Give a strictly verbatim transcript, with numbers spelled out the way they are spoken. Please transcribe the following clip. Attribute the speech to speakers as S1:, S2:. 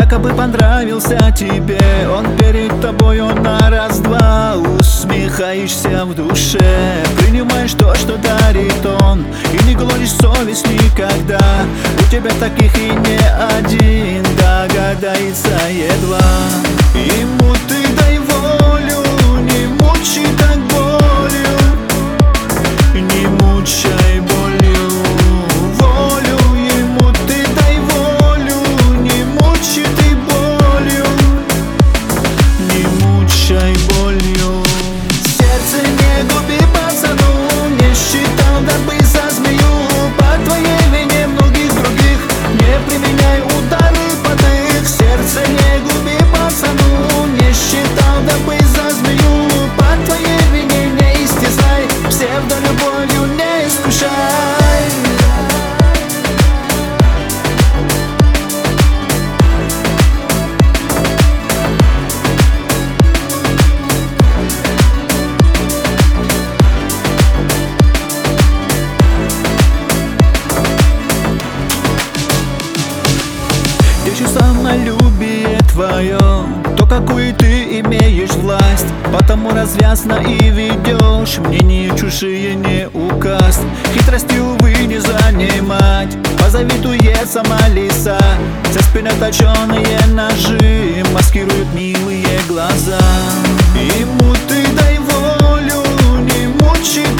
S1: якобы понравился тебе. Он перед тобою на раз-два. Усмехаешься в душе, принимаешь то, что дарит он, и не гложешь совесть никогда. У тебя таких и не один, догадается едва. Ему ты дай волю, не мучай так болью, не мучай болью волю. Ему ты дай волю, не мучай ты болью, не мучай болью. Сердце не губи, пацану, не считал дабы за змею. По твоей вине многих других не применяй удары под их. Сердце не губи, пацану, не считал дабы за змею. По твоей вине не истязай, псевдолюбовью не искушай. Держи самолюбие твое, то, какую ты имеешь власть, потому развязно и ведешь, мнения чужие не указ. Хитростью, увы, не занимать, позавидует сама лиса. За спиной точеные ножи маскируют милые глаза. Ему ты дай волю, не мучай